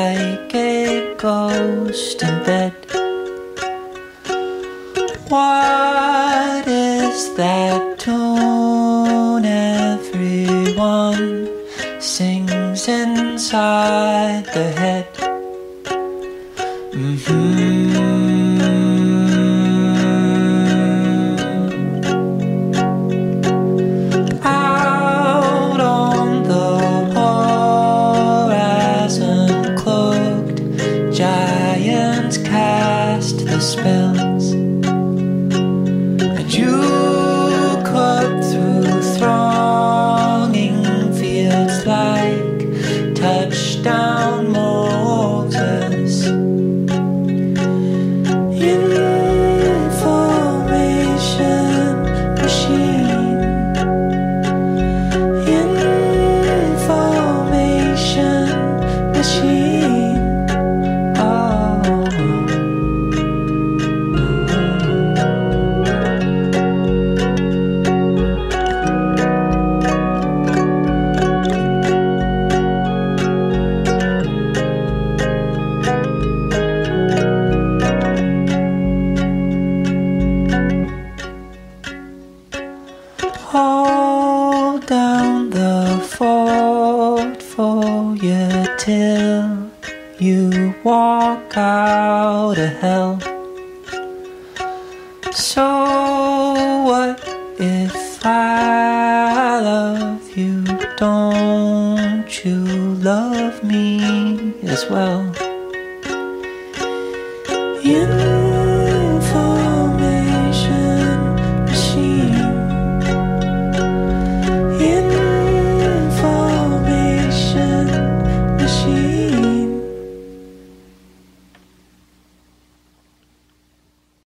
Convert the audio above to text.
like a ghost in bed. What is that tune everyone sings inside the head? Out on the horizon, cloaked giants cast the spells, and you cut through thronging fields like touchdown Moses. Information machine. Information machine. Hold down the fort for you till you walk out of hell. So what if I love you? Don't you love me as well?